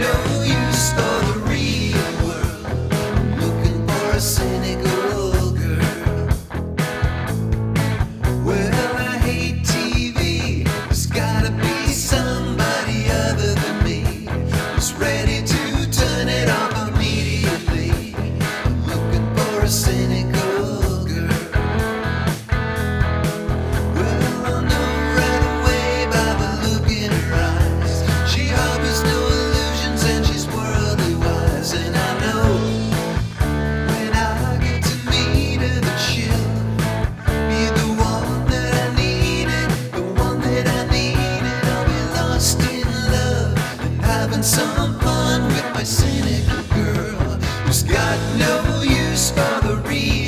no use for the real world. I'm looking for a cynical girl. Well, I hate TV. There's gotta be somebody other than me who's ready to turn it off immediately. I'm looking for a cynical girl. Well, I'll know right away by the look in her eyes. She harbors no illusions and she's worldly wise. And I know when I get to meet her that she'll be the one that I needed, the one that I needed. I'll be lost in love and having some fun with my cynical girl who's got no use for the real